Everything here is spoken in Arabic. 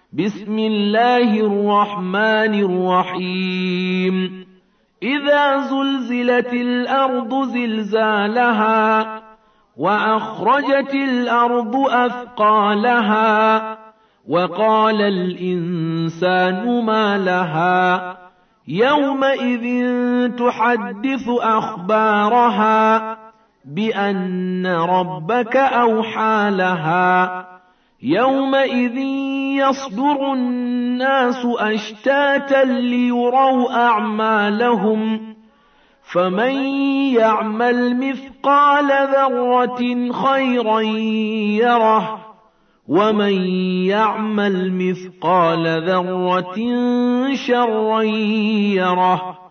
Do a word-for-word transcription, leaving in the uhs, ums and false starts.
بسم الله الرحمن الرحيم إذا زلزلت الأرض زلزالها وأخرجت الأرض أثقالها وقال الإنسان ما لها يومئذ تحدث أخبارها بأن ربك أوحى لها يومئذ يصدر الناس أشتاتا ليروا أعمالهم فمن يعمل مثقال ذرة خيرا يره ومن يعمل مثقال ذرة شرا يره